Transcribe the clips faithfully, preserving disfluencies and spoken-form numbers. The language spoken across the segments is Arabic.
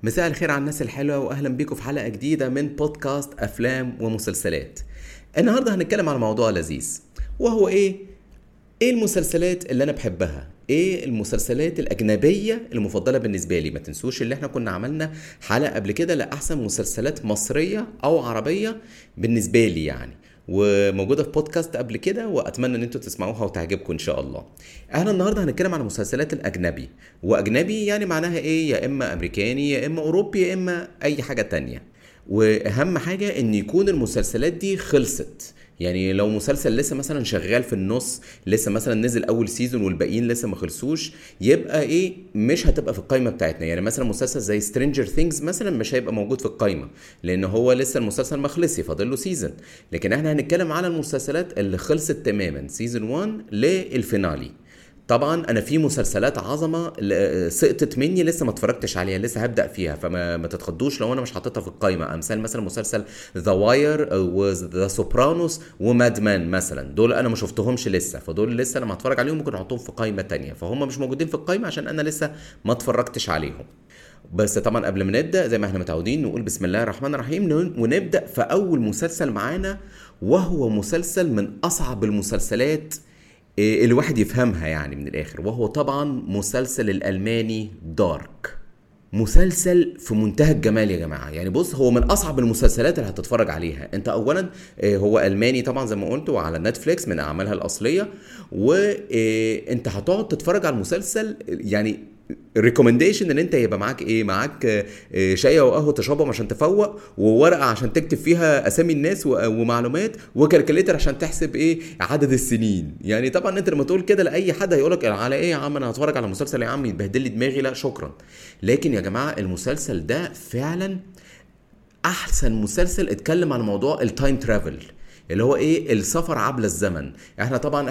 مساء الخير على الناس الحلوة وأهلا بيكم في حلقة جديدة من بودكاست أفلام ومسلسلات. النهاردة هنتكلم على موضوع لذيذ، وهو إيه؟ إيه المسلسلات اللي أنا بحبها؟ إيه المسلسلات الأجنبية المفضلة بالنسبة لي؟ ما تنسوش اللي إحنا كنا عملنا حلقة قبل كده لأحسن مسلسلات مصرية أو عربية بالنسبة لي يعني، وموجودة في بودكاست قبل كده، وأتمنى إن انتوا تسمعوها وتعجبكم إن شاء الله. احنا النهاردة هنتكلم على مسلسلات الأجنبي، وأجنبي يعني معناها إيه؟ يا إما أمريكاني يا إما أوروبي يا إما أي حاجة تانية. واهم حاجة ان يكون المسلسلات دي خلصت، يعني لو مسلسل لسه مثلا شغال في النص، لسه مثلا نزل اول سيزون والباقيين لسه ما خلصوش، يبقى ايه؟ مش هتبقى في القائمه بتاعتنا. يعني مثلا مسلسل زي سترينجر ثينجز مثلا مش هيبقى موجود في القائمه، لان هو لسه المسلسل ما خلصش، فاضل له سيزون. لكن احنا هنتكلم على المسلسلات اللي خلصت تماما سيزون واحد للفينالي. طبعا انا في مسلسلات عظمه سقطت مني لسه ما اتفرجتش عليها، لسه هبدا فيها، فما ما تتخضوش لو انا مش حاططها في القائمه. امثال مثلا مسلسل ذا واير وذا سوبرانوس وماد مان مثلا، دول انا ما شفتهمش لسه، فدول لسه لما اتفرج عليهم ممكن احطهم في قائمه تانية، فهم مش موجودين في القائمه عشان انا لسه ما اتفرجتش عليهم. بس طبعا قبل ما نبدا زي ما احنا متعودين نقول بسم الله الرحمن الرحيم، ونبدا في اول مسلسل معانا، وهو مسلسل من اصعب المسلسلات إيه الواحد يفهمها يعني من الاخر، وهو طبعا مسلسل الالماني دارك. مسلسل في منتهى الجمال يا جماعه، يعني بص هو من اصعب المسلسلات اللي هتتفرج عليها. انت اولا إيه، هو الماني طبعا زي ما قلت، وعلى نتفليكس من اعمالها الاصليه، وانت هتقعد تتفرج على المسلسل يعني ريكومنديشن ان انت يبقى معاك ايه، معاك إيه، شاي وقهوه تشربهم عشان تفوق، وورقه عشان تكتب فيها اسامي الناس ومعلومات، وكالكوليتر عشان تحسب ايه عدد السنين. يعني طبعا انت لما تقول كده لاي حد هيقولك على ايه يا عم، انا هتفرج على مسلسل يا عم يتبهدل لي دماغي، لا شكرا. لكن يا جماعه المسلسل ده فعلا احسن مسلسل اتكلم عن موضوع التايم ترافل، اللي هو ايه السفر عبر الزمن. احنا طبعا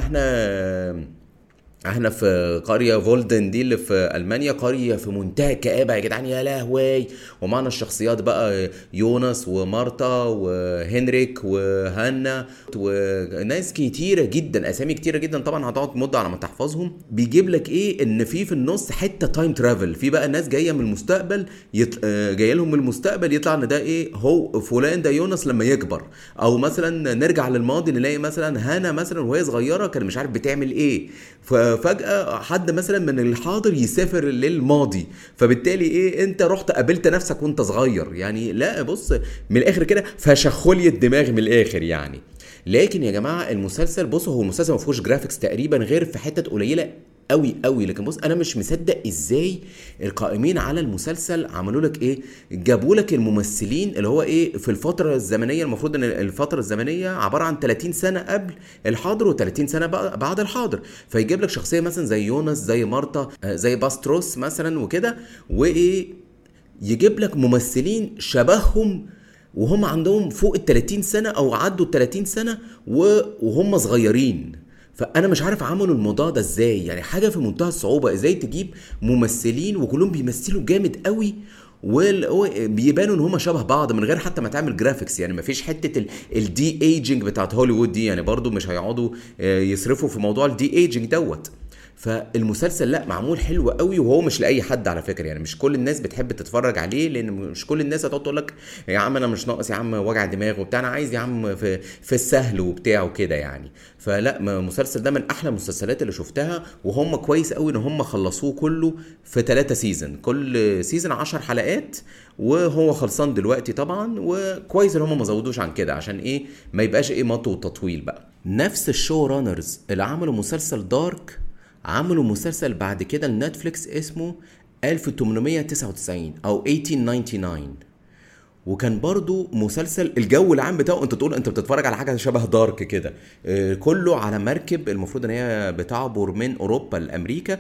احنا احنا في قرية فولدن دي اللي في ألمانيا، قرية في منتهى الكآبة يا جدعان، يا لهوي. ومعنا الشخصيات بقى يوناس ومارتا وهنريك وهانا وناس كتيرة جدا، أسامي كتيرة جدا طبعا هتقعد مدة على ما تحفظهم. بيجيب لك إيه إن في في النص حتة تايم ترافل، في بقى ناس جاية من المستقبل يط... جاية لهم من المستقبل، يطلع إن ده إيه هو فلان ده يوناس لما يكبر. أو مثلا نرجع للماضي نلاقي مثلا هانا مثلا وهي صغيرة كان مش عارف بتعمل إيه، ففجأة حد مثلا من الحاضر يسافر للماضي، فبالتالي ايه انت رحت قابلت نفسك وانت صغير. يعني لا بص من الاخر كده فشخولي الدماغ من الاخر يعني. لكن يا جماعه المسلسل بص هو المسلسل ما فيهوش جرافيكس تقريبا غير في حتت قليله قوي قوي. لكن بص انا مش مصدق ازاي القائمين على المسلسل عملوا لك ايه، جابوا لك الممثلين اللي هو ايه في الفتره الزمنيه، المفروض ان الفتره الزمنيه عباره عن ثلاثين سنه قبل الحاضر و30 سنه بعد الحاضر، فيجيب لك شخصيه مثلا زي يونس زي مارتا زي باستروس مثلا وكده، وايه يجيب لك ممثلين شبههم وهم عندهم فوق ال ثلاثين سنه او عدوا ال ثلاثين سنه وهم صغيرين. فانا مش عارف عملوا الموضوع ده ازاي، يعني حاجه في منتهى الصعوبه ازاي تجيب ممثلين وكلهم بيمثلوا جامد قوي وبيبانوا ان هم شبه بعض من غير حتى ما تعمل جرافيكس. يعني ما فيش حته الدي ايجينج بتاعت هوليوود دي، يعني برضو مش هيقعدوا يصرفوا في موضوع الدي ايجينج دوت. فالمسلسل لا معمول حلو قوي، وهو مش لاي حد على فكره، يعني مش كل الناس بتحب تتفرج عليه، لان مش كل الناس هتقعد تقول لك يا عم انا مش ناقص يا عم وجع دماغ وبتاع، انا عايز يا عم في في السهل وبتاع وكده يعني. فلا المسلسل ده من احلى المسلسلات اللي شفتها، وهم كويس قوي ان هم خلصوه كله في ثلاثة سيزون، كل سيزون عشر حلقات، وهو خلصان دلوقتي طبعا. وكويس ان هم ما زودوش عن كده عشان ايه ما يبقاش ايه مط وتطويل بقى. نفس الشو رانرز اللي عملوا مسلسل دارك عملوا مسلسل بعد كده لنتفليكس اسمه ألف وثمانمائة وتسعة وتسعين او ألف وثمانمائة وتسعة وتسعين، وكان برضو مسلسل الجو العام بتاعه انت تقول انت بتتفرج على حاجه شبه دارك كده، اه كله على مركب المفروض ان هي بتعبر من اوروبا لامريكا،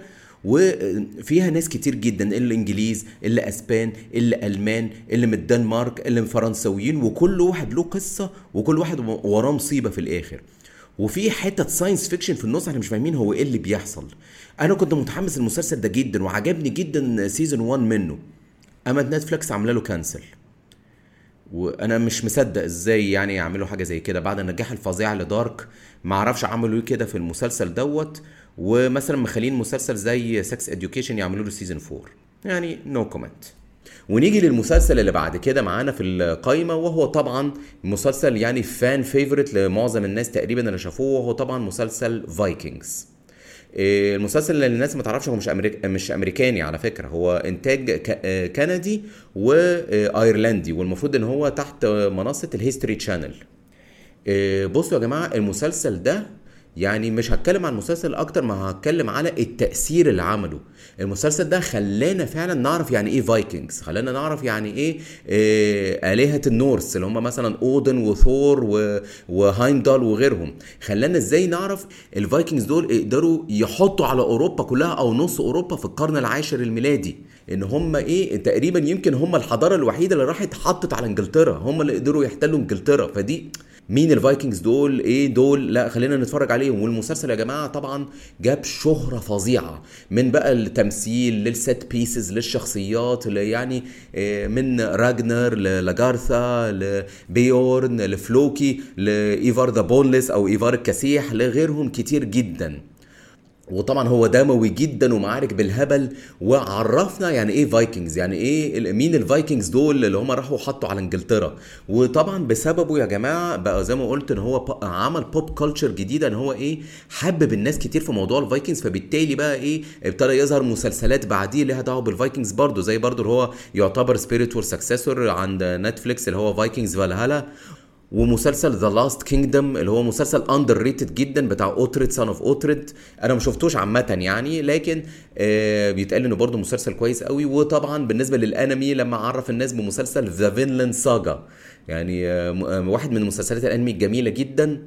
وفيها ناس كتير جدا، اللي انجليز اللي اسبان اللي المان اللي من الدنمارك اللي من فرنسويين، وكل واحد له قصه وكل واحد وراه مصيبه في الاخر. وفي حته ساينس فيكشن في النص احنا مش فاهمين هو ايه اللي بيحصل. انا كنت متحمس المسلسل ده جدا وعجبني جدا سيزون واحد منه، اما نتفليكس عامله له كانسل، وانا مش مصدق ازاي يعني يعملوا حاجه زي كده بعد النجاح الفظيع لدارك. ما اعرفش عملوا ايه كده في المسلسل دوت، ومثلا مخلين مسلسل زي سكس اديوكيشن يعملوا له سيزون فور، يعني نو كومنت. ونيجي للمسلسل اللي بعد كده معانا في القايمة، وهو طبعا مسلسل يعني فان فيفورت لمعظم الناس تقريبا اللي شافوه، وهو طبعا مسلسل فايكنجز. المسلسل اللي الناس ما تعرفش هو مش أمريك... مش امريكاني على فكرة، هو انتاج ك... كندي وايرلندي، والمفروض ان هو تحت منصة الهيستوري تشانل. بصوا يا جماعة، المسلسل ده يعني مش هتكلم عن المسلسل اكتر ما هتكلم على التأثير اللي عمله. المسلسل ده خلانا فعلا نعرف يعني ايه فايكنجز، خلانا نعرف يعني ايه, إيه آلهة النورس اللي هم مثلا اودن وثور و... وهايمدال وغيرهم. خلانا ازاي نعرف الفايكنجز دول يقدروا يحطوا على اوروبا كلها او نص اوروبا في القرن العاشر الميلادي، ان هم ايه تقريبا يمكن هم الحضارة الوحيدة اللي راحت حطت على انجلترا، هم اللي قدروا يحتلوا انجلترا. فدي مين الفايكنجز دول؟ ايه دول؟ لا خلينا نتفرج عليهم. والمسلسل يا جماعه طبعا جاب شهره فظيعه، من بقى التمثيل للست بيسز للشخصيات اللي يعني من راجنر للاجارثا لبيورن لفلوكي لايفار ذا بونلس او ايفار الكسيح لغيرهم كتير جدا. وطبعا هو دموي جدا ومعارك بالهبل، وعرفنا يعني ايه فايكنجز، يعني ايه مين الفايكنجز دول اللي هم راحوا حطوا على انجلترا. وطبعا بسببه يا جماعه بقى زي ما قلت ان هو عمل بوب كلتشر جديده، ان هو ايه حبب الناس كتير في موضوع الفايكنجز. فبالتالي بقى ايه ابتدى يظهر مسلسلات بعديه ليها دعوه بالفايكنجز برضو، زي برضو اللي هو يعتبر سبيريتوال سكسسور عند نتفليكس اللي هو فايكنجز فالهالا، ومسلسل ذا لاست كينجدم اللي هو مسلسل اندر ريتد جدا بتاع اوتريد سان اوف اوتريد. انا ما شفتوش عامه يعني، لكن آه بيتقال انه برضه مسلسل كويس قوي. وطبعا بالنسبه للانمي لما عرف الناس بمسلسل ذا فينلاند ساجا، يعني آه واحد من مسلسلات الانمي الجميله جدا.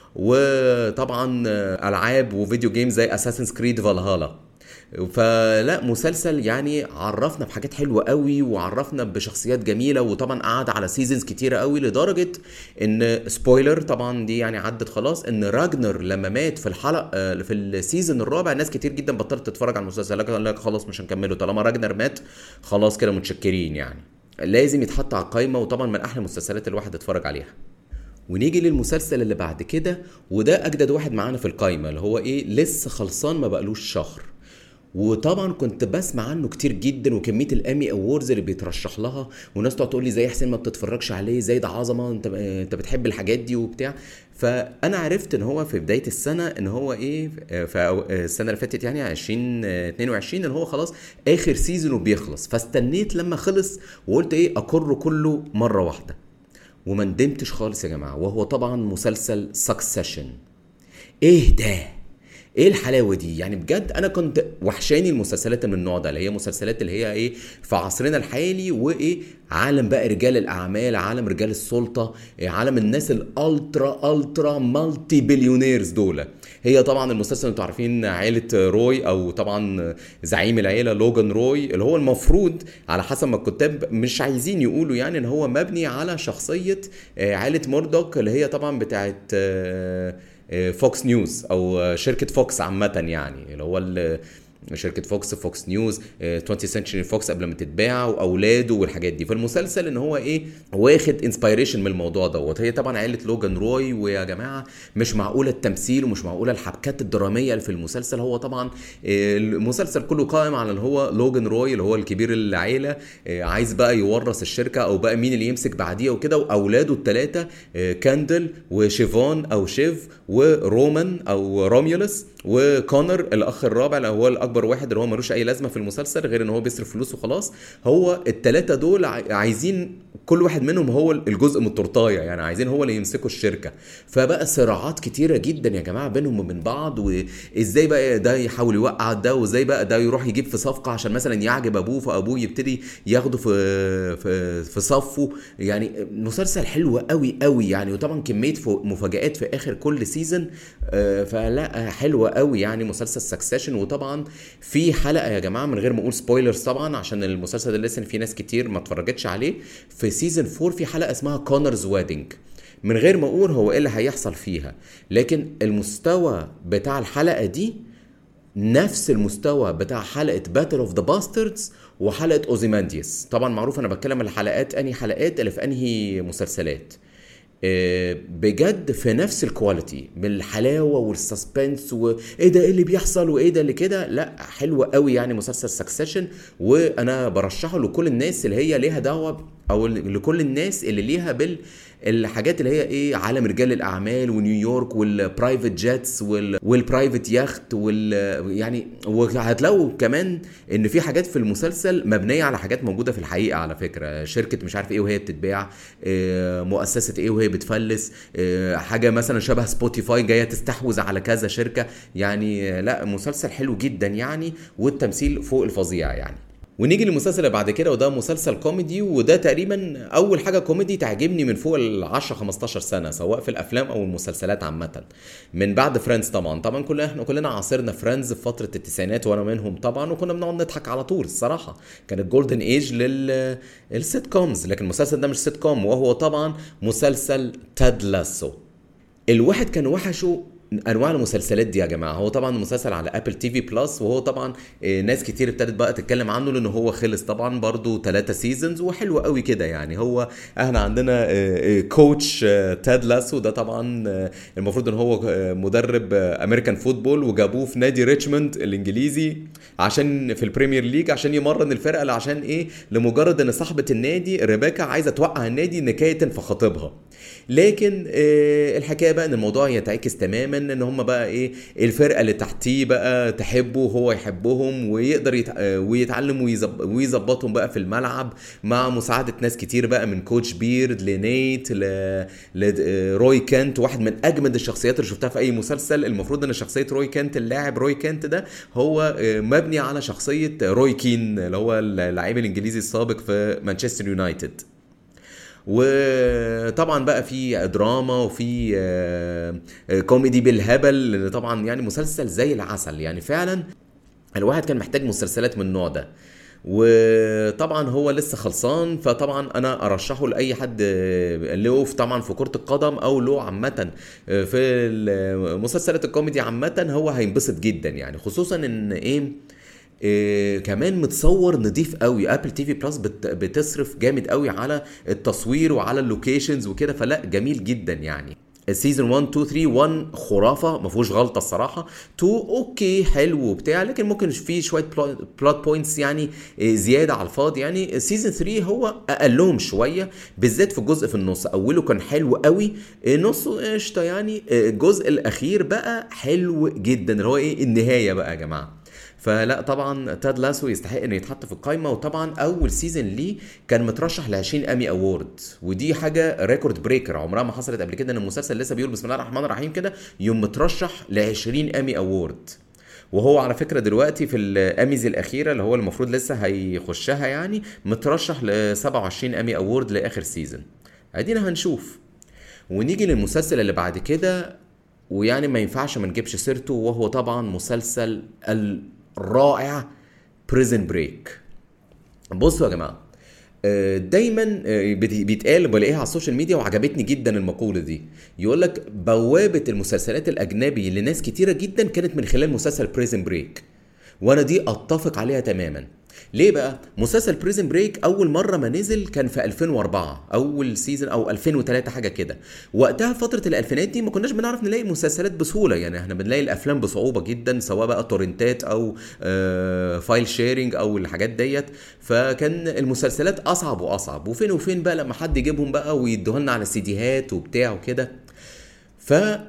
وطبعا آه العاب وفيديو جيمز زي اساسنز كريد فالهالا. فلا مسلسل يعني عرفنا بحاجات حلوه قوي، وعرفنا بشخصيات جميله، وطبعا قعد على سيزونز كتيره قوي، لدرجه ان سبويلر طبعا دي يعني عدت خلاص، ان راجنر لما مات في الحلقه في السيزون الرابع ناس كتير جدا بطلت تتفرج على المسلسل، قال لك خلاص مش هنكمله طالما راجنر مات، خلاص كده متشكرين. يعني لازم يتحط على القائمه، وطبعا من احلى المسلسلات اللي الواحد يتفرج عليها. ونيجي للمسلسل اللي بعد كده، وده اجدد واحد معانا في القائمه، اللي هو ايه لسه خلصان ما بقالوش شهر، وطبعا كنت بسمع عنه كتير جدا، وكميه الامي اووردز اللي بيترشح لها، والناس تقعد تقول لي زي حسين ما بتتفرجش عليه، زي ده عظمه، انت انت بتحب الحاجات دي وبتاع. فانا عرفت ان هو في بدايه السنه ان هو ايه في السنه اللي فاتت يعني عشرين اتنين وعشرين ان هو خلاص اخر سيزون وبيخلص. فاستنيت لما خلص وقلت ايه اكره كله مره واحده، وما ندمتش خالص يا جماعه. وهو طبعا مسلسل سكسيشن. ايه ده؟ ايه الحلاوه دي يعني بجد؟ انا كنت وحشاني المسلسلات من النوع ده، اللي هي مسلسلات اللي هي ايه في عصرنا الحالي، وايه عالم بقى رجال الاعمال، عالم رجال السلطه، إيه عالم الناس الالترا الترا مالتي بليونيرز دول. هي طبعا المسلسل انتوا عارفين عائله روي، او طبعا زعيم العيله لوجان روي، اللي هو المفروض على حسب ما الكتاب مش عايزين يقولوا يعني ان هو مبني على شخصيه عائله موردوك، اللي هي طبعا بتاعت فوكس نيوز او شركه فوكس عامه، يعني اللي هو شركه فوكس فوكس نيوز توينتي سنتشري فوكس قبل ما تتباع، واولاده والحاجات دي. فالمسلسل ان هو ايه واخد انسبيريشن من الموضوع دوت. هي طبعا عائله لوجان روي، ويا جماعه مش معقوله التمثيل ومش معقوله الحبكات الدراميه اللي في المسلسل. هو طبعا المسلسل كله قائم على اللي هو لوجان روي اللي هو الكبير العائله، عايز بقى يورث الشركه، او بقى مين اللي يمسك بعديه وكده. واولاده الثلاثه كاندل وشيفون او شيف ورومان او روميولس وكونر الاخ الرابع اللي هو الاكبر واحد، اللي هو ملوش اي لازمه في المسلسل غير ان هو بيصرف فلوس وخلاص. هو الثلاثه دول عايزين كل واحد منهم هو الجزء من التورتايه، يعني عايزين هو اللي يمسكوا الشركه. فبقى صراعات كتيره جدا يا جماعه بينهم وبين بعض، وازاي بقى ده يحاول يوقع ده، وازاي بقى ده يروح يجيب في صفقه عشان مثلا يعجب ابوه، فابوه يبتدي ياخده في في في صفه. يعني مسلسل حلو قوي قوي يعني، وطبعا كميه مفاجآت في اخر كل سيزون. فلا حلوه قوي يعني مسلسل سكسيشن. وطبعا في حلقه يا جماعه من غير ما اقول سبويلرز طبعا عشان المسلسل ده لسه في ناس كتير ما اتفرجتش عليه، في سيزون فور في حلقه اسمها كونرز ويدنج. من غير ما اقول هو ايه اللي هيحصل فيها، لكن المستوى بتاع الحلقه دي نفس المستوى بتاع حلقه باتل اوف ذا باستردز وحلقه اوزيمانديوس. طبعا معروف انا بتكلم الحلقات انهي حلقات اللي في انهي مسلسلات. بجد في نفس الكواليتي بالحلاوه والسسبنس وايه ده ايه اللي بيحصل وايه ده اللي كده. لا حلو قوي يعني مسلسل سكسيشن، وانا برشحه لكل الناس اللي هي ليها دعوه، او لكل الناس اللي ليها بال الحاجات اللي هي ايه عالم رجال الاعمال ونيويورك والبرايفت جيتس والبرايفت ياخت وال يعني. وهتلاقوا كمان ان في حاجات في المسلسل مبنيه على حاجات موجوده في الحقيقه على فكره، شركه مش عارف ايه وهي بتتباع، مؤسسه ايه وهي بتفلس، حاجه مثلا شبه سبوتيفاي جايه تستحوذ على كذا شركه يعني. لا مسلسل حلو جدا يعني، والتمثيل فوق الفظيع يعني. ونيجي للمسلسل اللي بعد كده، وده مسلسل كوميدي، وده تقريبا اول حاجه كوميدي تعجبني من فوق ال عشرة خمستاشر سنه سواء في الافلام او المسلسلات عامه، من بعد فريندز. طبعا طبعا كلنا احنا كلنا عاصرنا فريندز في فتره التسعينات وانا منهم طبعا، وكنا بنقعد نضحك على طول الصراحه، كانت جولدن ايج لل السيت كومز. لكن المسلسل ده مش سيت كوم، وهو طبعا مسلسل تاد لاسو. الواحد كان وحشه انواع المسلسلات دي يا جماعه. هو طبعا مسلسل على ابل تي في بلس، وهو طبعا ناس كتير ابتدت بقى تتكلم عنه لان هو خلص طبعا برضو ثلاثة سيزونز وحلو قوي كده يعني. هو احنا عندنا كوتش تاد لاسو ده طبعا المفروض ان هو مدرب امريكان فوتبول، وجابوه في نادي ريتشموند الانجليزي عشان في البريمير ليج عشان يمرن الفرقه، عشان ايه؟ لمجرد ان صاحبه النادي ريبيكا عايزه توقع النادي نكايه في خطيبها. لكن الحكايه بقى ان الموضوع يتعكس تماما ان هم بقى ايه الفرقه اللي تحتيه بقى تحبه وهو يحبهم، ويقدر يتع... ويتعلم ويزب... ويظبطهم بقى في الملعب مع مساعده ناس كتير بقى، من كوتش بيرد لنيت ل... لروي كانت، واحد من اجمد الشخصيات اللي شفتها في اي مسلسل. المفروض ان شخصيه روي كانت اللاعب روي كانت ده هو مبني على شخصيه روي كين اللي هو اللاعب الانجليزي السابق في مانشستر يونايتد. وطبعا بقى في دراما وفي كوميدي بالهبل طبعا، يعني مسلسل زي العسل يعني. فعلا الواحد كان محتاج مسلسلات من النوع ده، وطبعا هو لسه خلصان، فطبعا انا ارشحه لاي حد له طبعا في كرة القدم او له عامه في المسلسلات الكوميدي عامه. هو هينبسط جدا يعني، خصوصا ان ايه إيه كمان متصور نضيف قوي. ابل تي في بلس بت بتصرف جامد قوي على التصوير وعلى اللوكيشنز وكده، فلا جميل جدا يعني. السيزون واحد اتنين تلاتة، واحد خرافه ما فيهوش غلطه الصراحه، اتنين اوكي حلو وبتاع، لكن ممكن فيه شويه بلوت بوينتس يعني زياده على الفاضي يعني. السيزون تلاتة هو اقلهم شويه، بالذات في الجزء في النص. اوله كان حلو قوي، نصه قشطه يعني، الجزء الاخير بقى حلو جدا اللي هو ايه النهايه بقى يا جماعه. فلا طبعا تاد لاسو يستحق انه يتحط في القائمه. وطبعا اول سيزون ليه كان مترشح ل عشرين امي اوورد، ودي حاجه ريكورد بريكر، عمرها ما حصلت قبل كده ان المسلسل لسه بيقول بسم الله الرحمن الرحيم كده يوم مترشح ل عشرين امي اوورد. وهو على فكره دلوقتي في الاميز الاخيره اللي هو المفروض لسه هيخشها يعني مترشح ل سبعة وعشرين امي اوورد لاخر سيزون. ادينا هنشوف. ونيجي للمسلسل اللي بعد كده، ويعني ما ينفعش ما نجيبش سيرته، وهو طبعا مسلسل الرائع بريزن بريك. بصوا يا جماعه، دايما بيتقال بلاقيها على السوشيال ميديا وعجبتني جدا المقوله دي، يقول لك بوابه المسلسلات الاجنبي لناس كتيره جدا كانت من خلال مسلسل بريزن بريك، وانا دي اتفق عليها تماما. ليه بقى؟ مسلسل بريزن بريك اول مره ما نزل كان في ألفين وأربعة اول سيزون، او ألفين وثلاثة حاجه كده. وقتها فتره الالفينات دي ما كناش بنعرف نلاقي مسلسلات بسهوله يعني، احنا بنلاقي الافلام بصعوبه جدا، سواء بقى تورنتات او آه فايل شيرنج او الحاجات ديت. فكان المسلسلات اصعب واصعب، وفين وفين بقى لما حد يجيبهم بقى ويدوها لنا على سيديهات وبتاع وكده. ف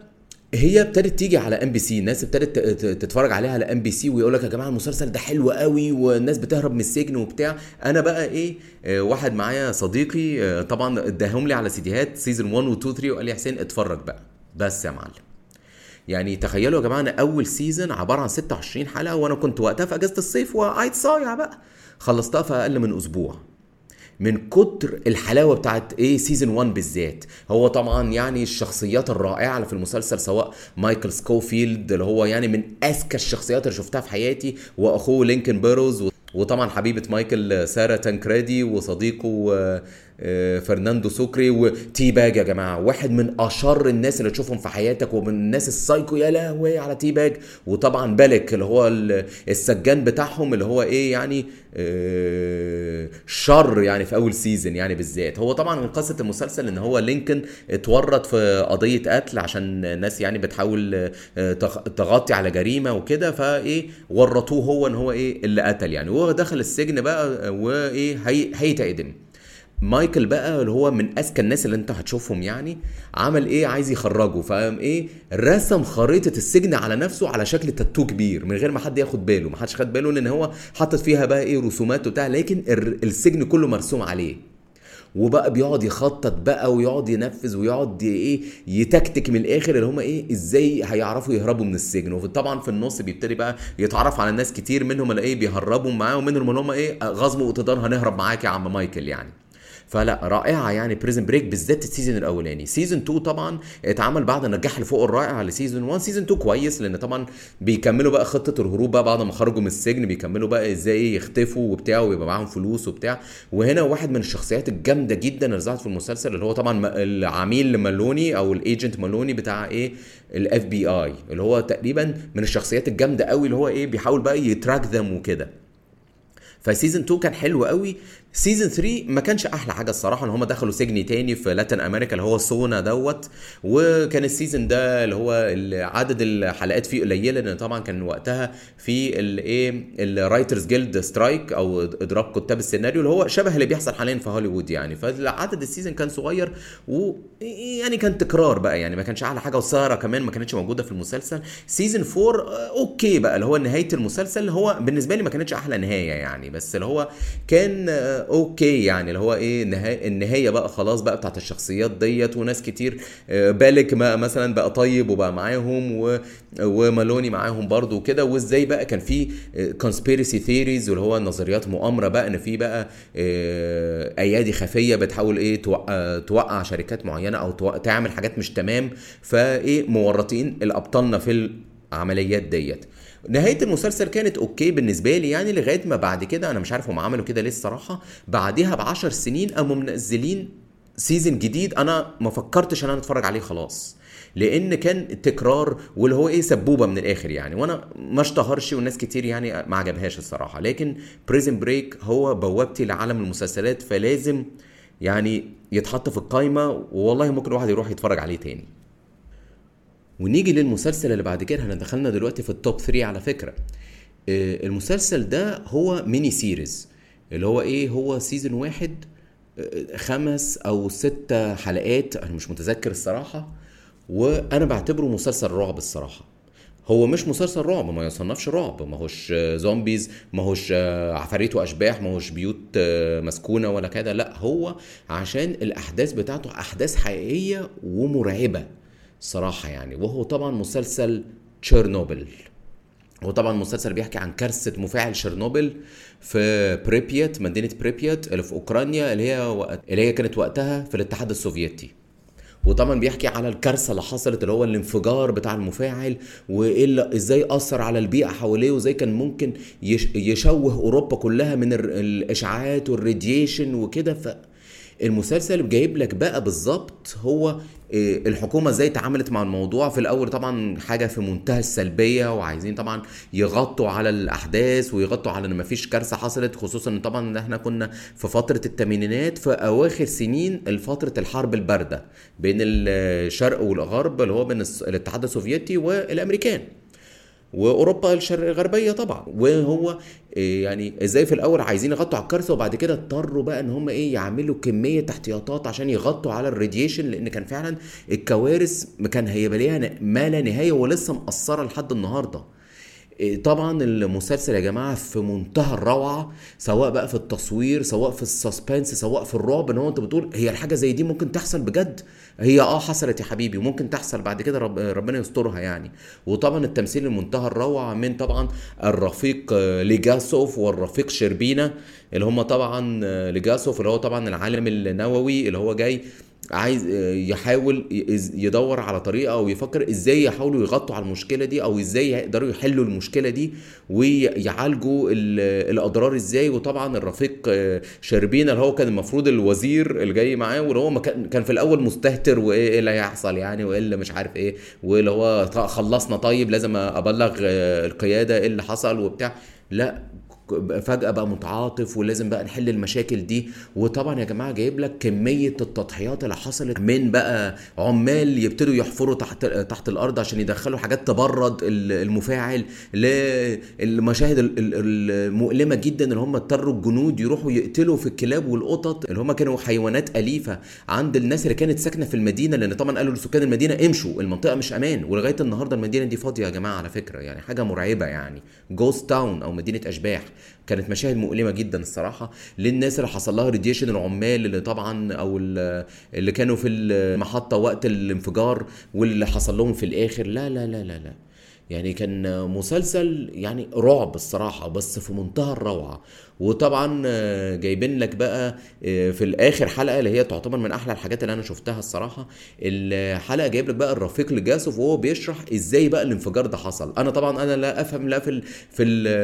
هي ابتدت تيجي على ام بي سي، الناس ابتدت تتفرج عليها على ام بي سي ويقول لك يا جماعه المسلسل ده حلو قوي والناس بتهرب من السجن وبتاع. انا بقى ايه، واحد معايا صديقي طبعا اداهم لي على سيديهات سيزون واحد و اتنين و تلاتة، وقال لي يا حسين اتفرج بقى بس يا معلم. يعني تخيلوا يا جماعه انا اول سيزون عباره عن ستة وعشرين حلقه، وانا كنت وقتها في اجازه الصيف وقاعد صايع بقى، خلصتها في اقل من اسبوع من كتر الحلاوه بتاعت ايه سيزون واحد بالذات. هو طبعا يعني الشخصيات الرائعه اللي في المسلسل، سواء مايكل سكوفيلد اللي هو يعني من اذكى الشخصيات اللي شفتها في حياتي، واخوه لينكن بيروز، وطبعا حبيبه مايكل سارة تانكريدي، وصديقه آه، فرناندو سوكري. وتي باج يا جماعه، واحد من اشر الناس اللي تشوفهم في حياتك، ومن الناس السايكو، يا لهوي على تي باج. وطبعا بالك اللي هو ال- السجان بتاعهم، اللي هو ايه يعني آه، شر يعني في اول سيزون يعني بالذات. هو طبعا من قصه المسلسل ان هو لينكولن اتورط في قضيه قتل عشان ناس يعني بتحاول آه، تغ- تغطي على جريمه وكده، فايه ورطوه هو ان هو ايه اللي قتل يعني. وهو دخل السجن بقى، وايه هي هيتعدم. مايكل بقى اللي هو من اذكى الناس اللي انت هتشوفهم يعني، عمل ايه؟ عايز يخرجه، فقام ايه رسم خريطه السجن على نفسه على شكل تاتو كبير من غير ما حد ياخد باله. ما حدش خد باله لان هو حاطط فيها بقى ايه رسومات وبتاع، لكن الر- السجن كله مرسوم عليه. وبقى بيقعد يخطط بقى ويقعد ينفذ ويقعد ايه يتكتك من الاخر اللي هم ايه ازاي هيعرفوا يهربوا من السجن. وطبعا في النص بيبتدي بقى يتعرف على ناس كتير، منهم اللي ايه بيهربوا معاه، ومنهم اللي هم ايه غصب واقتدار هنهرب معاك يا عم مايكل يعني. فلا رائعه يعني بريزن بريك، بالذات السيزون الاولاني. سيزون اتنين طبعا اتعمل بعد النجاح اللي فوق الرائع لسيزون واحد. سيزون اتنين كويس لان طبعا بيكملوا بقى خطه الهروب بقى بعد ما خرجوا من السجن، بيكملوا بقى ازاي يختفوا وبتاع ويبقى معاهم فلوس وبتاع. وهنا واحد من الشخصيات الجامده جدا اللي ظهرت في المسلسل اللي هو طبعا م- العميل مالوني او الايجنت مالوني بتاع ايه الاف بي اي، اللي هو تقريبا من الشخصيات الجامده قوي، اللي هو ايه بيحاول بقى يتراك ذم وكده. فسيزون اتنين كان حلو قوي. سيزون تلاتة ما كانش احلى حاجه الصراحه، ان هم دخلوا سجن تاني في لاتين امريكا اللي هو سونا دوت. وكان السيزون ده اللي هو ال- عدد الحلقات فيه قليله، لان طبعا كان وقتها في الايه الرايترز جيلد سترايك او اضراب كتاب السيناريو، اللي هو شبه اللي بيحصل حاليا في هوليوود يعني. فعدد السيزون كان صغير، و يعني كان تكرار بقى يعني، ما كانش احلى حاجه. وساره كمان ما كانتش موجوده في المسلسل. سيزون اربعة آه، اوكي بقى اللي هو نهايه المسلسل، اللي هو بالنسبه لي ما كانتش احلى نهايه يعني، بس اللي هو كان آه، اوكي يعني، اللي هو ايه نهاية النهايه بقى خلاص بقى بتاعت الشخصيات ديت. وناس كتير آه، بالك ما مثلا بقى طيب وبقى معاهم، و ومالوني معاهم برضو وكده. وازاي بقى كان في كونسبيرسي ثيريز، واللي هو نظريات مؤامره بقى ان في بقى آه، ايادي خفيه بتحاول ايه توقع, توقع شركات معينه او توقع تعمل حاجات مش تمام. فايه مورطين الابطالنا في العمليات ديت. نهايه المسلسل كانت اوكي بالنسبه لي يعني، لغايه ما بعد كده انا مش عارف هم عملوا كده ليه الصراحه. بعدها بعشر سنين قاموا منزلين سيزن جديد، انا ما فكرتش ان انا اتفرج عليه خلاص، لان كان تكرار واللي هو ايه سبوبه من الاخر يعني. وانا ما اشتهرش والناس كتير يعني ما عجبهاش الصراحه. لكن بريزن بريك هو بوابتي لعالم المسلسلات، فلازم يعني يتحط في القايمه، والله ممكن الواحد يروح يتفرج عليه تاني. ونيجي للمسلسل اللي بعد كده. احنا دخلنا دلوقتي في التوب تلاتة على فكره. آه، المسلسل ده هو ميني سيريز، اللي هو ايه هو سيزون واحد آه، خمس او ست حلقات، انا مش متذكر الصراحه. وانا بعتبره مسلسل رعب الصراحه. هو مش مسلسل رعب، ما يصنفش رعب، ما هوش آه، زومبيز، ما هوش آه، عفاريت واشباح، ما هوش بيوت آه، مسكونه ولا كده. لا، هو عشان الاحداث بتاعته احداث حقيقيه ومرعبه صراحه يعني. وهو طبعا مسلسل تشيرنوبل. هو طبعا مسلسل بيحكي عن كارثة مفاعل شيرنوبل في بريبيات، مدينة بريبيات اللي في أوكرانيا، اللي هي وقت اللي هي كانت وقتها في الاتحاد السوفيتي. وطبعا بيحكي على الكارثه اللي حصلت، اللي هو الانفجار بتاع المفاعل، وايه اللي- ازاي اثر على البيئه حواليه، وازاي كان ممكن يش- يشوه اوروبا كلها من ال- الاشعاعات والراديشن وكده. ف المسلسل جايب لك بقى بالظبط هو إيه، الحكومه ازاي اتعاملت مع الموضوع. في الاول طبعا حاجه في منتهى السلبيه، وعايزين طبعا يغطوا على الاحداث ويغطوا على ان مفيش كارثه حصلت، خصوصا ان طبعا ان احنا كنا في فتره الثمانينات، في اواخر سنين فتره الحرب البارده بين الشرق والغرب، اللي هو بين الس- الاتحاد السوفيتي والامريكان واوروبا الشرق الغربيه طبعا. وهو إيه يعني ازاي في الاول عايزين يغطوا على الكارثه، وبعد كده اضطروا بقى ان هم ايه يعملوا كميه احتياطات عشان يغطوا على الراديشن، لان كان فعلا الكوارث كان هيبقى ليها ن- ما لا نهايه ولسه مأثره لحد النهارده. إيه طبعا المسلسل يا جماعه في منتهى الروعه، سواء بقى في التصوير، سواء في السسبنس، سواء في الرعب. ان هو انت بتقول هي الحاجه زي دي ممكن تحصل بجد؟ هي اه حصلت يا حبيبي، وممكن تحصل بعد كده، رب ربنا يسترها يعني. وطبعا التمثيل المنتهى الروعه من طبعا الرفيق آه، ليجاسوف والرفيق شربينا، اللي هم طبعا آه، ليجاسوف اللي هو طبعا العالم النووي اللي هو جاي عايز يحاول يدور على طريقه او يفكر ازاي يحاولوا يغطوا على المشكله دي، او ازاي يقدروا يحلوا المشكله دي ويعالجوا الاضرار ازاي. وطبعا الرفيق شربينا اللي هو كان المفروض الوزير اللي جاي معاه، واللي هو كان في الاول مستهتر وايه اللي هيحصل يعني، وايه اللي مش عارف ايه، واللي هو خلصنا طيب لازم ابلغ القياده ايه اللي حصل وبتاع. لا، فجأة بقى متعاطف ولازم بقى نحل المشاكل دي. وطبعا يا جماعة جايب لك كمية التضحيات اللي حصلت من بقى عمال يبتدوا يحفروا تحت تحت الأرض عشان يدخلوا حاجات تبرد المفاعل، للمشاهد المؤلمة جدا اللي هم اضطروا الجنود يروحوا يقتلوا في الكلاب والقطط اللي هم كانوا حيوانات أليفة عند الناس اللي كانت ساكنة في المدينة، لأن طبعا قالوا لسكان المدينة امشوا المنطقة مش أمان. ولغاية النهاردة المدينة دي فاضية يا جماعة على فكرة، يعني حاجة مرعبة يعني، جوست تاون أو مدينة أشباح. كانت مشاهد مؤلمه جدا الصراحه للناس اللي حصل لها راديشن، العمال اللي طبعا او اللي كانوا في المحطه وقت الانفجار واللي حصل لهم في الاخر. لا لا لا لا لا يعني كان مسلسل يعني رعب الصراحة، بس في منتهى الروعة. وطبعا جايبين لك بقى في الاخر حلقة اللي هي تعتبر من احلى الحاجات اللي انا شفتها الصراحة. الحلقة جايب لك بقى الرفيق لجاسوف وهو بيشرح ازاي بقى الانفجار ده حصل. انا طبعا انا لا افهم لا في ال في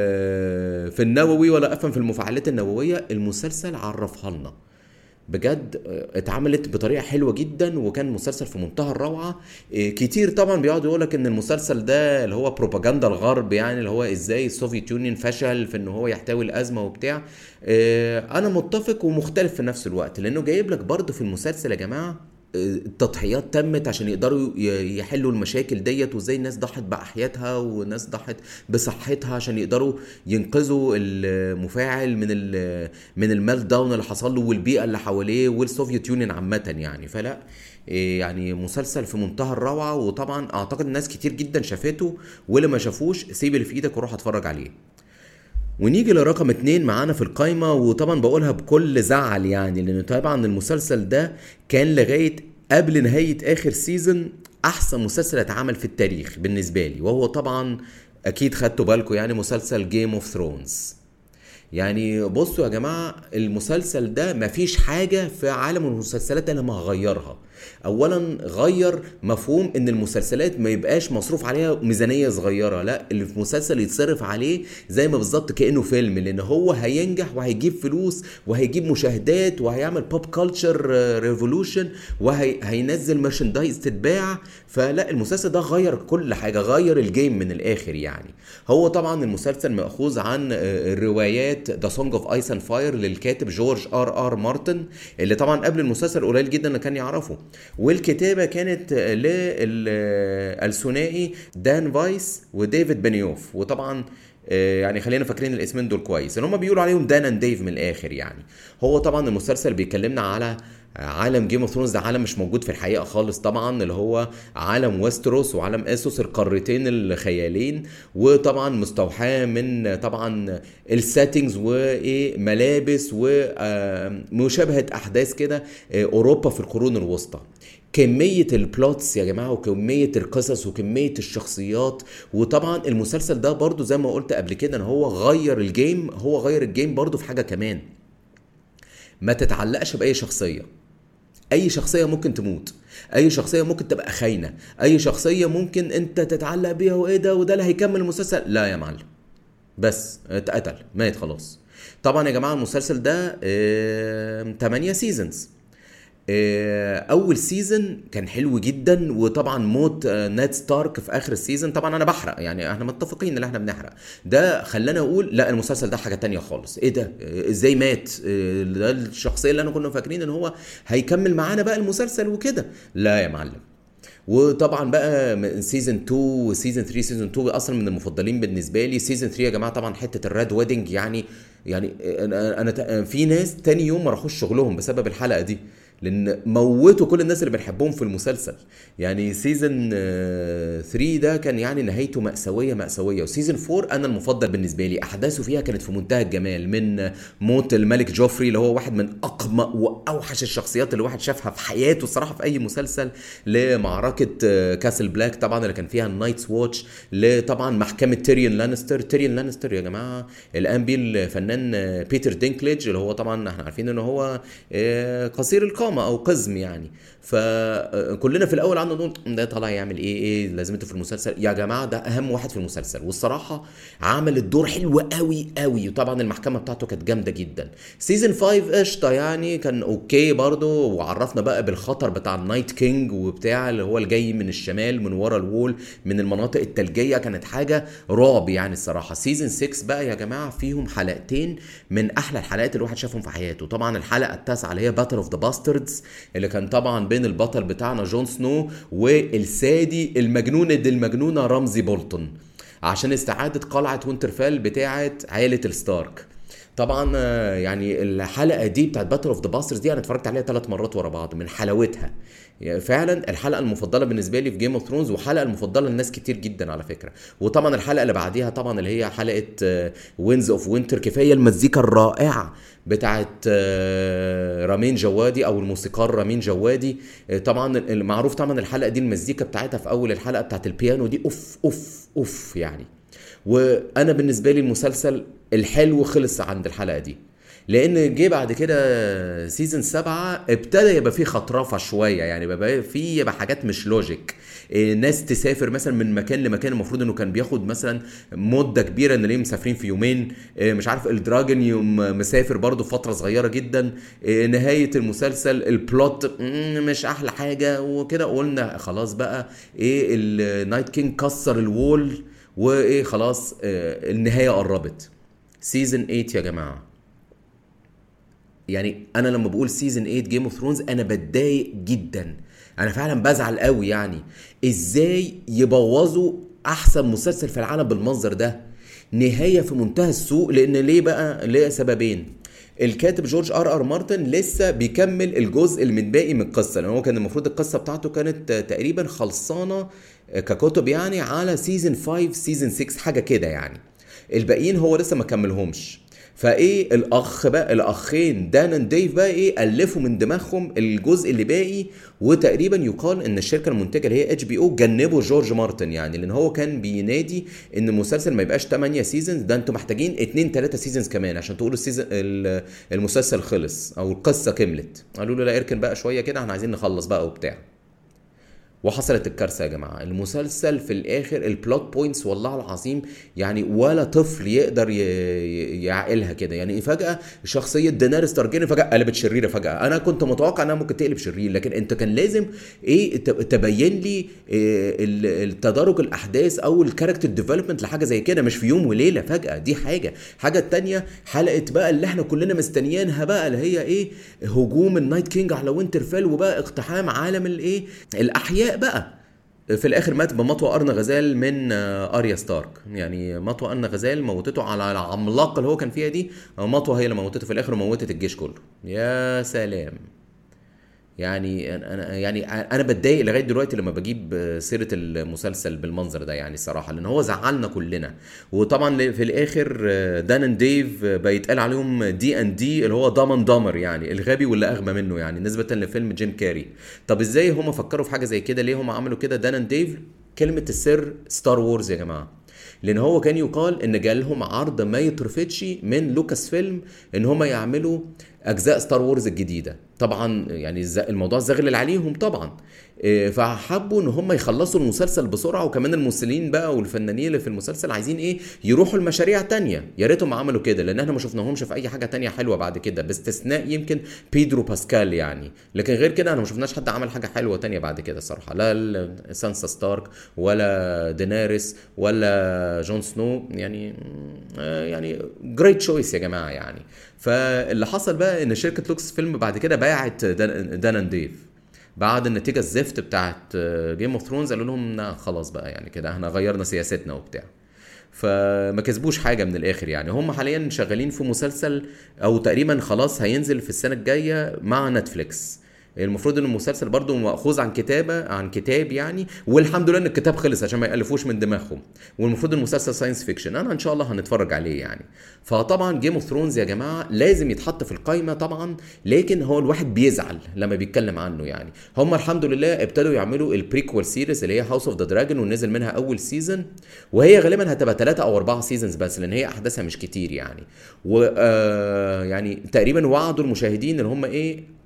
ال في النووي ولا افهم في المفاعلات النووية، المسلسل عرفها لنا بجد، اتعملت بطريقه حلوه جدا، وكان مسلسل في منتهى الروعه. كتير طبعا بيقعدوا يقولك ان المسلسل ده اللي هو بروباجندا الغرب، يعني اللي هو ازاي السوفيت يونيون فشل في ان هو يحتوي الازمه وبتاع. انا متفق ومختلف في نفس الوقت، لانه جايب لك برضه في المسلسل يا جماعه التضحيات تمت عشان يقدروا يحلوا المشاكل ديت، وازاي الناس ضحت بأحياتها وناس ضحت بصحتها عشان يقدروا ينقذوا المفاعل من من الميلت داون اللي حصل له والبيئه اللي حواليه والسوفيت يونيون عامه يعني. فلا يعني مسلسل في منتهى الروعه، وطبعا اعتقد الناس كتير جدا شافته، واللي ما شافوش سيب اللي في ايدك وروح اتفرج عليه. ونيجي لرقم اتنين معانا في القايمة، وطبعا بقولها بكل زعل يعني، لأنه طبعا المسلسل ده كان لغاية قبل نهاية آخر سيزن أحسن مسلسل اتعمل في التاريخ بالنسبة لي، وهو طبعا أكيد خدتوا بالكم يعني مسلسل جيم اوف ثرونز. يعني بصوا يا جماعة، المسلسل ده مفيش حاجة في عالم المسلسلات ده لما هغيرها. اولا غير مفهوم ان المسلسلات ما يبقاش مصروف عليها ميزانية صغيرة، لا المسلسل يتصرف عليه زي ما بالظبط كأنه فيلم، لان هو هينجح وهيجيب فلوس وهيجيب مشاهدات وهيعمل بوب كالتشر ريفولوشن وهينزل مرشندايز تتباع. فلا المسلسل ده غير كل حاجة، غير الجيم من الاخر يعني. هو طبعا المسلسل مأخوذ عن الروايات ذا سونج اوف ايس اند فاير للكاتب جورج ار ار مارتن، اللي طبعا قبل المسلسل قليل جدا اللي كان يعرفه. والكتابة كانت للثنائي دان فايس وديفيد بنيوف. وطبعا يعني خلينا فاكرين الاسمين دول كويس، ان هم بيقولوا عليهم دان اند ديف من الاخر يعني. هو طبعا المسلسل بيكلمنا على عالم جيم اوف ثرونز، ده عالم مش موجود في الحقيقه خالص طبعا، اللي هو عالم ويستروس وعالم اسوس، القارتين الخيالين. وطبعا مستوحاه من طبعا السيتنجز وايه ملابس ومشابهه احداث كده اوروبا في القرون الوسطى. كمية البلوتس يا جماعة وكمية القصص وكمية الشخصيات. وطبعا المسلسل ده برضو زي ما قلت قبل كده ان هو غير الجيم، هو غير الجيم برضو في حاجة كمان، ما تتعلقش بأي شخصية. اي شخصية ممكن تموت، اي شخصية ممكن تبقى خاينة، اي شخصية ممكن انت تتعلق بيها وايه ده وده اللي هيكمل المسلسل. لا يا معلم، بس اتقتل مات خلاص. طبعا يا جماعة المسلسل ده اه تمانية سيزنز. اول سيزن كان حلو جدا، وطبعا موت ناد ستارك في اخر السيزن، طبعا انا بحرق يعني، احنا متفقين ان احنا بنحرق، ده خلانا اقول لا المسلسل ده حاجه تانية خالص. ايه ده، ازاي مات ده الشخصيه اللي انا كنا فاكرين ان هو هيكمل معانا بقى المسلسل وكده؟ لا يا معلم. وطبعا بقى سيزن اتنين وسيزن تلاتة، سيزن اتنين اصلا من المفضلين بالنسبه لي. سيزن تلاتة يا جماعه طبعا حته الراد ويدنج يعني، يعني انا انا في ناس تاني يوم ما راحوش شغلهم بسبب الحلقه دي، لان موتوا كل الناس اللي بنحبهم في المسلسل يعني. سيزن تلاتة ده كان يعني نهايته مأساوية مأساوية. وسيزن اربعة انا المفضل بالنسبة لي، احداثه فيها كانت في منتهى الجمال، من موت الملك جوفري اللي هو واحد من اقمى واوحش الشخصيات اللي واحد شافها في حياته الصراحة في اي مسلسل، لمعركة كاسل بلاك طبعا اللي كان فيها النايتس واتش، لطبعا محكمة تيريون لانستر. تيريون لانستر يا جماعة الان بيه الفنان بيتر دينكليج، اللي هو طبعا احنا عارفين ان هو قصير القامة دراما او قزم يعني. فكلنا في الاول قعدنا نقول ده طالع يعمل ايه ايه لازمته في المسلسل. يا جماعه ده اهم واحد في المسلسل، والصراحه عمل الدور حلو قوي قوي، وطبعا المحكمه بتاعته كانت جامده جدا. سيزون خمسة قشطه يعني، كان اوكي برضو، وعرفنا بقى بالخطر بتاع النايت كينج وبتاع اللي هو الجاي من الشمال من ورا الوول من المناطق الثلجيه، كانت حاجه رعب يعني الصراحه. سيزون ستة بقى يا جماعه فيهم حلقتين من احلى الحلقات اللي الواحد شافهم في حياته. طبعا الحلقه التاسعه اللي هي باتل اوف ذا باستردز، اللي كان طبعا بين البطل بتاعنا جون سنو والسادي المجنون المجنونه رمزي بولتون، عشان استعاده قلعه وينترفيل بتاعه عائله الستارك. طبعا يعني الحلقه دي بتاعت باتل اوف ذا باسترز دي انا اتفرجت عليها ثلاث مرات ورا بعض من حلاوتها. يعني فعلا الحلقه المفضله بالنسبه لي في جيم اوف ثرونز، وحلقه المفضله لناس كتير جدا على فكره. وطبعا الحلقه اللي بعديها طبعا اللي هي حلقه وينز اوف وينتر، كفايه المزيكا الرائعه بتاعت رامين جوادي او الموسيقار رامين جوادي. طبعا المعروف طبعا الحلقه دي المزيكا بتاعتها في اول الحلقه بتاعت البيانو دي اوف اوف اوف يعني. وانا بالنسبه لي المسلسل الحلو خلص عند الحلقه دي، لان جه بعد كده سيزن سبعة ابتدى يبقى فيه خطرفه شويه يعني، بقى فيه يبقى حاجات مش لوجيك. ناس تسافر مثلا من مكان لمكان المفروض انه كان بياخد مثلا مده كبيره، ان ليه مسافرين في يومين. مش عارف الدراجون يوم مسافر برضو فتره صغيره جدا. نهايه المسلسل البلوت مش احلى حاجه وكده، قلنا خلاص بقى ايه النايت كينج كسر الوول وايه خلاص النهايه قربت. سيزن ثمانية يا جماعه، يعني انا لما بقول سيزن ثمانية جيم اوف ثرونز انا بتضايق جدا، انا فعلا بزعل قوي يعني. ازاي يبوظوا احسن مسلسل في العالم بالمنظر ده؟ نهايه في منتهى السوء. لان ليه بقى؟ ليه سببين. الكاتب جورج ار ار مارتن لسه بيكمل الجزء المتبقي من القصه، لان هو كان المفروض القصه بتاعته كانت تقريبا خلصانه ككتب يعني على سيزن خمسة سيزن ستة حاجه كده يعني. الباقيين هو لسه ما كملهمش. فايه الاخ بقى الاخين دان اند ديف بقى ايه الفوا من دماغهم الجزء اللي باقي. وتقريبا يقال ان الشركه المنتجه اللي هي اتش بي او جنبوا جورج مارتن يعني، لان هو كان بينادي ان المسلسل ما يبقاش ثمانية سيزونز، ده انتوا محتاجين اتنين تلاتة سيزونز كمان عشان تقولوا السيزون المسلسل خلص او القصه كملت. قالوا له لا اركن بقى شويه كده احنا عايزين نخلص بقى وبتاع. وحصلت الكارثه يا جماعه. المسلسل في الاخر البلوت بوينتس والله العظيم يعني ولا طفل يقدر يعقلها كده يعني. فجاه شخصيه دينيريس تارجيريان فجاه قلبت شريره فجاه. انا كنت متوقع انها ممكن تقلب شرير، لكن انت كان لازم ايه تبين لي إيه التدرج الاحداث او الكاركتر ديفلوبمنت لحاجه زي كده، مش في يوم وليله فجاه. دي حاجه. حاجه التانية حلقه بقى اللي احنا كلنا مستنيينها بقى اللي هي ايه هجوم النايت كينج على وينترفيل وبقى اقتحام عالم الايه الاحياء بقى. في الاخر مات بمطوى ارن غزال من اريا ستارك يعني. مطوى ارن غزال موتته على العملاقه اللي هو كان فيها دي، مطوى هي اللي موتته في الاخر وموتت الجيش كله. يا سلام يعني. انا يعني انا بتضايق لغايه دلوقتي لما بجيب سيره المسلسل بالمنظر ده يعني الصراحه، لان هو زعلنا كلنا. وطبعا في الاخر دان اند ديف بيتقال عليهم دي ان دي اللي هو دامن دامر يعني الغبي واللي اغبى منه يعني نسبه لفيلم جيم كاري. طب ازاي هم فكروا في حاجه زي كده؟ ليه هم عملوا كده؟ دان اند ديف كلمه السر ستار وورز يا جماعه، لان هو كان يقال ان جالهم عرض ما يترفضش من لوكاس فيلم ان هم يعملوا اجزاء ستار وورز الجديده. طبعا يعني الموضوع زغلل عليهم طبعا، فحبوا ان هم يخلصوا المسلسل بسرعه. وكمان الممثلين بقى والفنانين اللي في المسلسل عايزين ايه يروحوا لمشاريع تانية. يا ريتهم عملوا كده، لان احنا ما شفناهمش في اي حاجه تانية حلوه بعد كده باستثناء يمكن بيدرو باسكال يعني. لكن غير كده انا ما شفناش حد عمل حاجه حلوه تانية بعد كده الصراحه، لا سانسا ستارك ولا دينيريس ولا جون سنو يعني. يعني جريت تشويس يا جماعه يعني. فاللي حصل بقى ان شركه لوكس فيلم بعد كده باعت دان اند ديف بعد النتيجه الزفت بتاعت جيم اوف ثرونز. قالوا لهم خلاص بقى يعني كده احنا غيرنا سياستنا وبتاع. فما كسبوش حاجه من الاخر يعني. هم حاليا شغالين في مسلسل او تقريبا خلاص هينزل في السنه الجايه مع نتفليكس. المفروض ان المسلسل برضو مأخوذ عن كتابه عن كتاب يعني، والحمد لله ان الكتاب خلص عشان ما يالفوش من دماغهم. والمفروض المسلسل ساينس فيكشن، انا ان شاء الله هنتفرج عليه يعني. فطبعا جيم اوف ثرونز يا جماعه لازم يتحط في القائمه طبعا، لكن هو الواحد بيزعل لما بيتكلم عنه يعني. هم الحمد لله ابتدوا يعملوا البريكوال سيريز اللي هي هاوس اوف ذا دراجون، ونزل منها اول سيزون، وهي غالبا هتبقى ثلاثة او أربعة سيزونز بس لان هي احداثها مش كتير يعني. و آه يعني تقريبا وعدوا المشاهدين ان هم ايه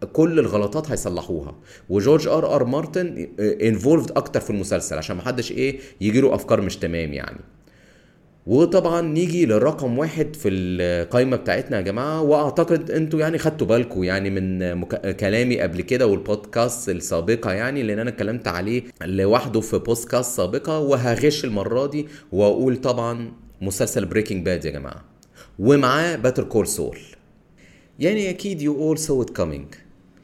كل الغلطات هيصلحوها. وجورج ار ار مارتن انفولفد اكتر في المسلسل عشان محدش ايه يجيله افكار مش تمام يعني. وطبعا نيجي للرقم واحد في القائمة بتاعتنا يا جماعة، واعتقد انتوا يعني خدتوا بالكم يعني من مك... كلامي قبل كده والبودكاست السابقة، يعني لان انا اتكلمت عليه لوحده في بودكاست سابقة، وهغش المرة دي واقول طبعا مسلسل بريكنج باد يا جماعة، ومعاه باتر كول سول. يعني اكيد you all saw it coming.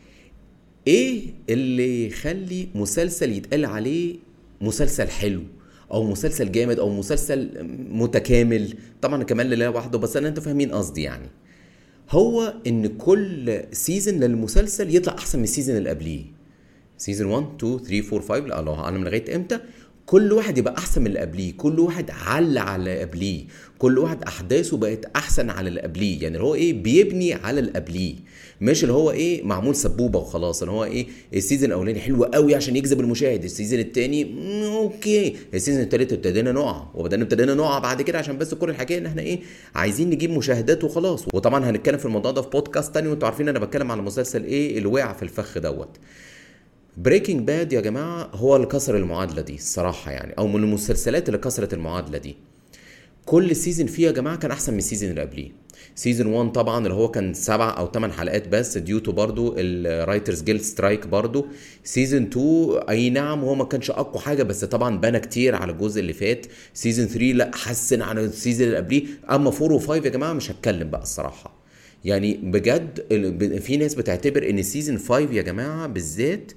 ايه اللي يخلي مسلسل يتقال عليه مسلسل حلو او مسلسل جامد او مسلسل متكامل؟ طبعا كمان لله وحده، بس انا انتوا فاهمين قصدي. يعني هو ان كل سيزن للمسلسل يطلع احسن من السيزن اللي قبليه. سيزن واحد اتنين تلاتة اربعة خمسة، لا الله اعلم من لغايه امتى، كل واحد يبقى احسن من اللي قبليه، كل واحد على على اللي قبليه، كل واحد احداثه بقت احسن على اللي قبليه. يعني اللي هو ايه بيبني على اللي قبليه، مش اللي هو ايه معمول سبوبه وخلاص. اللي هو ايه السيزون الاولاني حلو قوي عشان يجذب المشاهد، السيزون الثاني اوكي، السيزون الثالث ابتدينا نقع، وبدأنا ابتدينا نقع بعد كده عشان بس كل الحكايه ان احنا ايه عايزين نجيب مشاهدات وخلاص. وطبعا هنتكلم في الموضوع ده في بودكاست تاني، وانتوا عارفين انا بتكلم على مسلسل ايه اللي وقع في الفخ دوت. بريكنج باد يا جماعه هو اللي كسر المعادله دي الصراحه يعني، او من المسلسلات اللي كسرت المعادله دي. كل سيزن فيه يا جماعه كان احسن من السيزون اللي قبليه. سيزون واحد طبعا اللي هو كان سبع او ثمان حلقات بس ديوتو برضو الرايترز جيلد سترايك برضو. سيزون اتنين اي نعم هو ما كانش اقوى حاجه، بس طبعا بنى كتير على الجزء اللي فات. سيزون تلاتة لا حسن عن السيزون اللي قبليه. اما اربعة وخمسة يا جماعه مش هتكلم بقى الصراحه، يعني بجد في ناس بتعتبر ان سيزون خمسة يا جماعه بالذات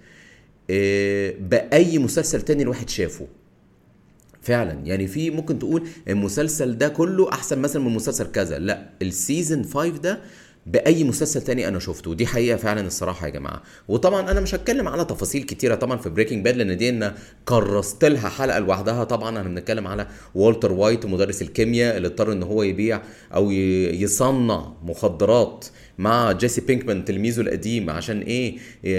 باي مسلسل تاني الواحد شافه فعلا. يعني في ممكن تقول المسلسل ده كله احسن مثلا من مسلسل كذا، لا السيزن خمسة ده باي مسلسل تاني انا شفته، دي حقيقه فعلا الصراحه يا جماعه. وطبعا انا مش هتكلم على تفاصيل كتيره طبعا في بريكنج باد، لان دي انا كرست لها حلقه لوحدها. طبعا انا بنتكلم على والتر وايت مدرس الكيمياء اللي اضطر ان هو يبيع او يصنع مخدرات مع جيسي بينكمان تلميذه القديم عشان ايه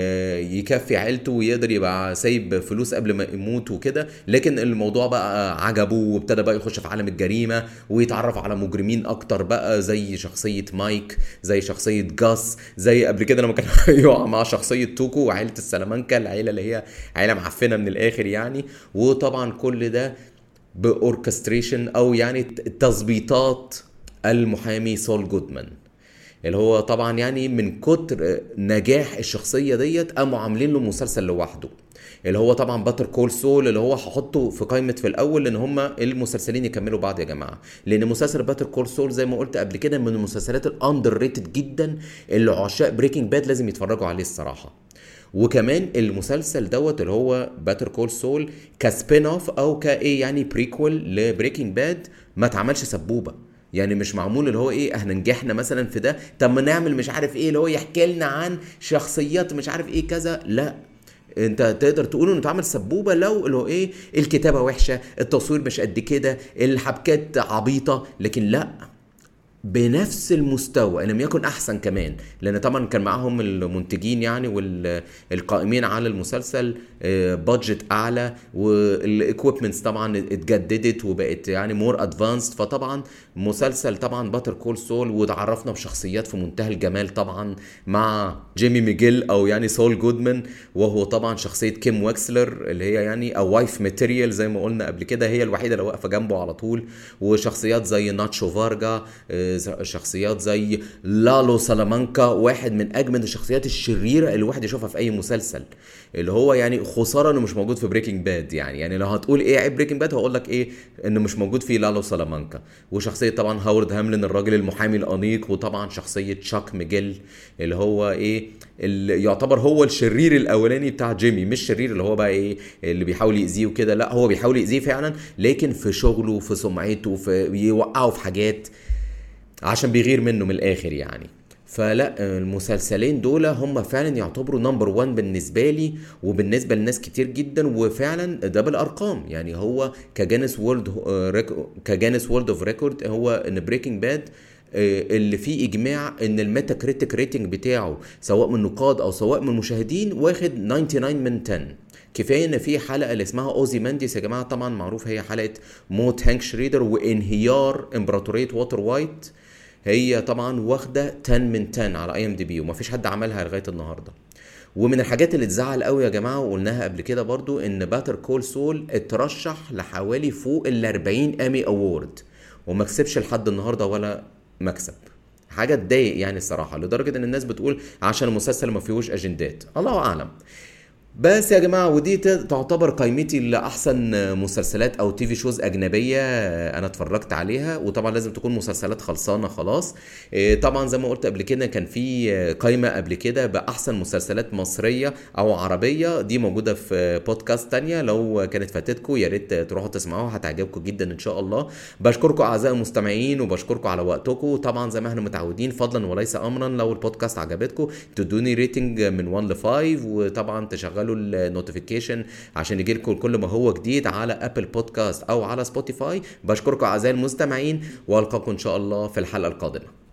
يكفي عيلته ويقدر يبقى سايب فلوس قبل ما يموت وكده. لكن الموضوع بقى عجبه وابتدى بقى يخش في عالم الجريمه ويتعرف على مجرمين اكتر بقى، زي شخصيه مايك، زي شخصيه جاس، زي قبل كده لما كان يقع مع شخصيه توكو وعيله السلامانكا، العيله اللي هي عيله معفنه من الاخر يعني. وطبعا كل ده باوركستريشن او يعني تظبيطات المحامي سول جودمان، اللي هو طبعا يعني من كتر نجاح الشخصيه ديت قاموا عاملين له مسلسل لوحده، اللي هو طبعا باتر كول سول، اللي هو هحطه في قائمه في الاول لان هم المسلسلين يكملوا بعض يا جماعه. لان مسلسل باتر كول سول زي ما قلت قبل كده من المسلسلات الاندر ريتد جدا اللي عشاق بريكنج باد لازم يتفرجوا عليه الصراحه. وكمان المسلسل دوت اللي هو باتر كول سول كسبين اوف او كايه يعني بريكول لبريكنج باد ما اتعملش سبوبه، يعني مش معمول اللي هو ايه احنا نجحنا مثلا في ده طب ما نعمل مش عارف ايه اللي هو يحكي لنا عن شخصيات مش عارف ايه كذا. لا انت تقدر تقول انه اتعمل سبوبه لو اللي هو ايه الكتابه وحشه، التصوير مش قد كده، الحبكات عبيطه، لكن لا بنفس المستوى ان لم يكن احسن كمان. لان طبعا كان معاهم المنتجين يعني والقائمين على المسلسل بادجت اعلى، والايكويبمنتس طبعا اتجددت وبقت يعني مور ادفانسد. فطبعا مسلسل طبعا باتر كول سول وتعرفنا بشخصيات في منتهى الجمال طبعا مع جيمي ميجيل او يعني سول جودمان، وهو طبعا شخصيه كيم واكسلر اللي هي يعني او وايف ماتيريال زي ما قلنا قبل كده، هي الوحيده اللي واقفه جنبه على طول. وشخصيات زي ناتشو فارجا، شخصيات زي لالو سلامانكا، واحد من اجمد الشخصيات الشريره اللي الواحد يشوفها في اي مسلسل، اللي هو يعني خساره انه مش موجود في بريكنج باد. يعني يعني لو هتقول ايه عيب بريكنج باد هقول لك ايه انه مش موجود فيه لالو سلامانكا. وشخصيه طبعا هاورد هاملين الراجل المحامي الانيق، وطبعا شخصيه تشاك ميجيل اللي هو ايه اللي يعتبر هو الشرير الاولاني بتاع جيمي، مش شرير اللي هو بقى ايه اللي بيحاول يأذيه وكده، لا هو بيحاول يأذيه فعلا لكن في شغله وفي سمعته في يوقعه في حاجات عشان بيغير منه من الاخر يعني. فلا المسلسلين دول هم فعلا يعتبروا نمبر وان بالنسبه لي وبالنسبه لناس كتير جدا، وفعلا ده بالارقام. يعني هو كجانس وورلد كجانس وورلد اوف ريكورد هو ان بريكنج باد اللي فيه اجماع ان الميتا كريتيك ريتنج بتاعه سواء من نقاد او سواء من مشاهدين واخد تسعة وتسعين من عشرة. كفايه ان في حلقه اللي اسمها اوزي مانديس يا جماعه، طبعا معروف هي حلقه موت هانك شريدر وانهيار امبراطوريه ووتر وايت، هي طبعا واخده عشرة من عشرة على اي ام دي بي، ومفيش حد عملها لغايه النهارده. ومن الحاجات اللي تزعل قوي يا جماعه، وقلناها قبل كده برضو، ان باتر كول سول اترشح لحوالي فوق ال أربعين ايمي اوورد وما كسبش لحد النهارده ولا مكسب. حاجه تضايق يعني الصراحه، لدرجه ان الناس بتقول عشان المسلسل ما فيهوش اجندات، الله اعلم. بس يا جماعه، ودي ت- تعتبر قائمتي لاحسن مسلسلات او تي في شوز اجنبيه انا اتفرجت عليها. وطبعا لازم تكون مسلسلات خلصانه خلاص. إيه، طبعا زي ما قلت قبل كده كان في قائمه قبل كده باحسن مسلسلات مصريه او عربيه، دي موجوده في بودكاست تانية، لو كانت فاتتكم يا ريت تروحوا تسمعوها، هتعجبكم جدا ان شاء الله. بشكركم اعزائي المستمعين، وبشكركم على وقتكم. طبعا زي ما احنا متعودين، فضلا وليس امرا، لو البودكاست عجبتكم تدوني ريتنج من واحد ل خمسة، وطبعا تشغلوا النوتيفيكيشن عشان يجي لكم كل ما هو جديد على ابل بودكاست او على سبوتيفاي. بشكركم اعزائي المستمعين، والقاكم ان شاء الله في الحلقه القادمه.